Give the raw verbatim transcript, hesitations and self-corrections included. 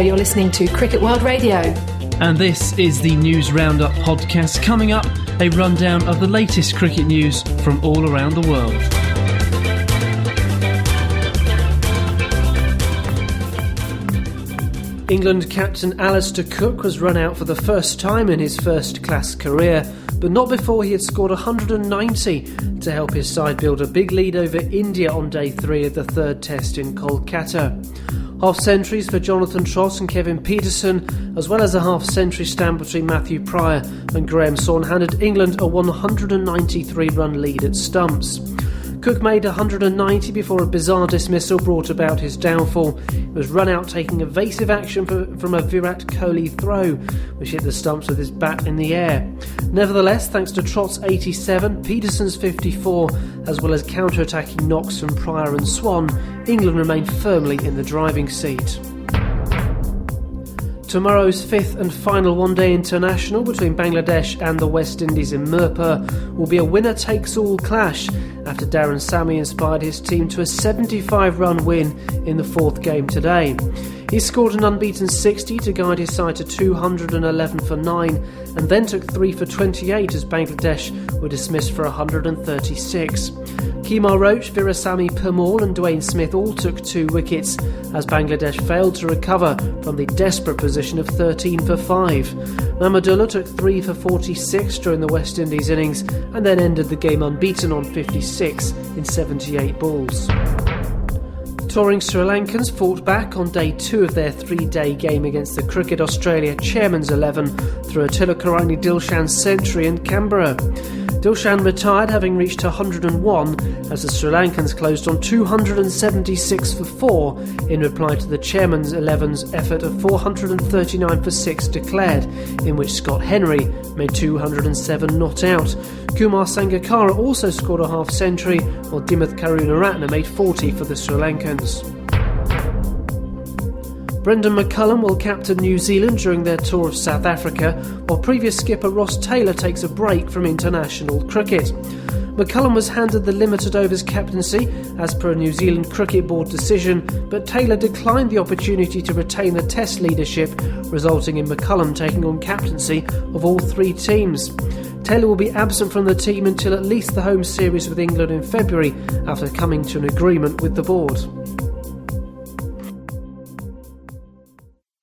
you're listening to Cricket World Radio. And this is the News Roundup podcast. Coming up, a rundown of the latest cricket news from all around the world. England captain Alistair Cook was run out for the first time in his first-class career, but not before he had scored one hundred ninety to help his side build a big lead over India on day three of the third test in Kolkata. Half-centuries for Jonathan Trott and Kevin Pietersen, as well as a half-century stamp between Matthew Pryor and Graham Saun, handed England a one hundred ninety-three run lead at stumps. Cook made one hundred ninety before a bizarre dismissal brought about his downfall. He was run out taking evasive action for, from a Virat Kohli throw, which hit the stumps with his bat in the air. Nevertheless, thanks to Trott's eighty-seven, Pietersen's fifty-four, as well as counter-attacking knocks from Pryor and Swan, England remained firmly in the driving seat. Tomorrow's fifth and final one-day international between Bangladesh and the West Indies in Mirpur will be a winner-takes-all clash after Darren Sammy inspired his team to a seventy-five run win in the fourth game today. He scored an unbeaten sixty to guide his side to two hundred eleven for nine and then took three for twenty-eight as Bangladesh were dismissed for one hundred thirty-six. Kemar Roach, Virasamy Permaul and Dwayne Smith all took two wickets as Bangladesh failed to recover from the desperate position of thirteen for five. Mahmudullah took three for forty-six during the West Indies innings and then ended the game unbeaten on fifty-six in seventy-eight balls. Touring Sri Lankans fought back on day two of their three-day game against the Cricket Australia Chairman's eleven through a Tilakarani Dilshan century in Canberra. Dilshan retired having reached one hundred one as the Sri Lankans closed on two hundred seventy-six for four in reply to the Chairman's eleven's effort of four hundred thirty-nine for six declared, in which Scott Henry made two hundred seven not out. Kumar Sangakkara also scored a half-century, while Dimuth Karunaratne made forty for the Sri Lankans. Brendan McCullum will captain New Zealand during their tour of South Africa, while previous skipper Ross Taylor takes a break from international cricket. McCullum was handed the limited overs captaincy as per a New Zealand Cricket Board decision, but Taylor declined the opportunity to retain the Test leadership, resulting in McCullum taking on captaincy of all three teams. Taylor will be absent from the team until at least the home series with England in February after coming to an agreement with the board.